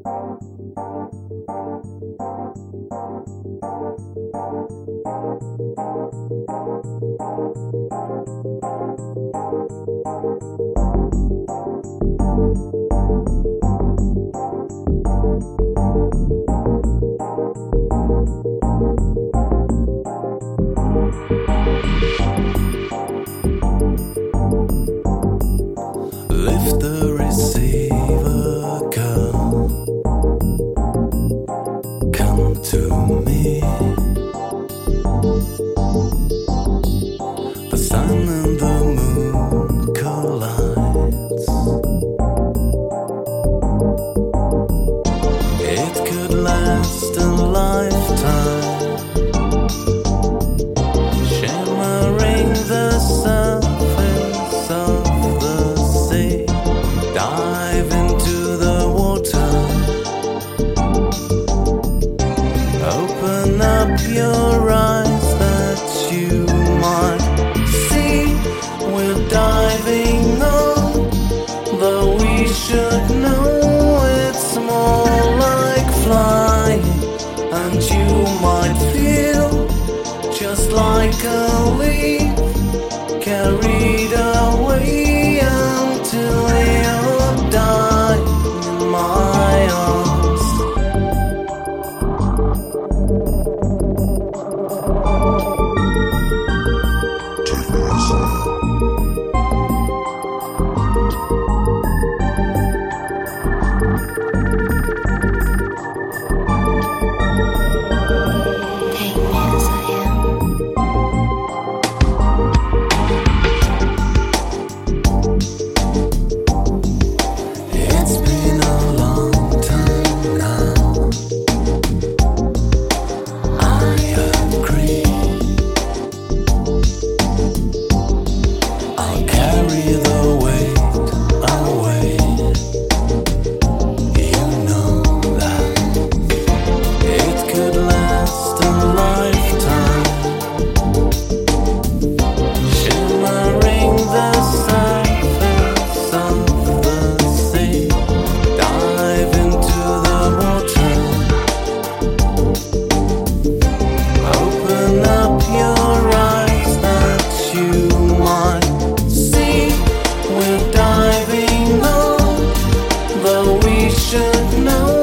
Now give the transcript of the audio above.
Lift the receiver, girl. Come to me. The sun and the moon collides. It could last a lifetime. Shimmering the surface of the sea. Dive into the water. Open up your eyes that you might see. We're diving on, though we should know it's more like flying. And you might feel just like a leaf carried away until you die in my arms. Take me as I am. It's been a long time now. I agree. I'll carry the weight away. You know that it could last a lifetime. Shimmering the surface of the sea. Dive into the water. Open up your eyes that you might see. We're diving on, though we should know